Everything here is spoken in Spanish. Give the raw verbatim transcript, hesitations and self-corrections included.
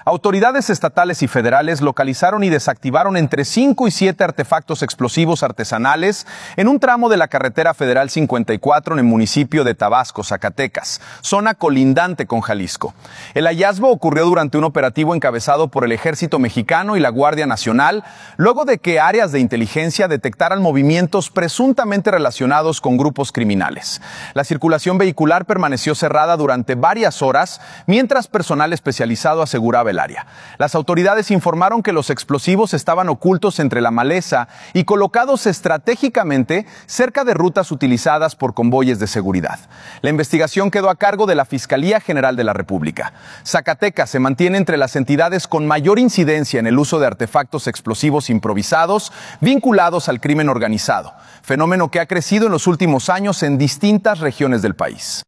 Autoridades estatales y federales localizaron y desactivaron entre cinco y siete artefactos explosivos artesanales en un tramo de la carretera federal cincuenta y cuatro en el municipio de Tabasco, Zacatecas, zona colindante con Jalisco. El hallazgo ocurrió durante un operativo encabezado por el Ejército Mexicano y la Guardia Nacional, luego de que áreas de inteligencia detectaran movimientos presuntamente relacionados con grupos criminales. La circulación vehicular permaneció cerrada durante varias horas, mientras personal especializado aseguraba el área. Las autoridades informaron que los explosivos estaban ocultos entre la maleza y colocados estratégicamente cerca de rutas utilizadas por convoyes de seguridad. La investigación quedó a cargo de la Fiscalía General de la República. Zacatecas se mantiene entre las entidades con mayor incidencia en el uso de artefactos explosivos improvisados vinculados al crimen organizado, fenómeno que ha crecido en los últimos años en distintas regiones del país.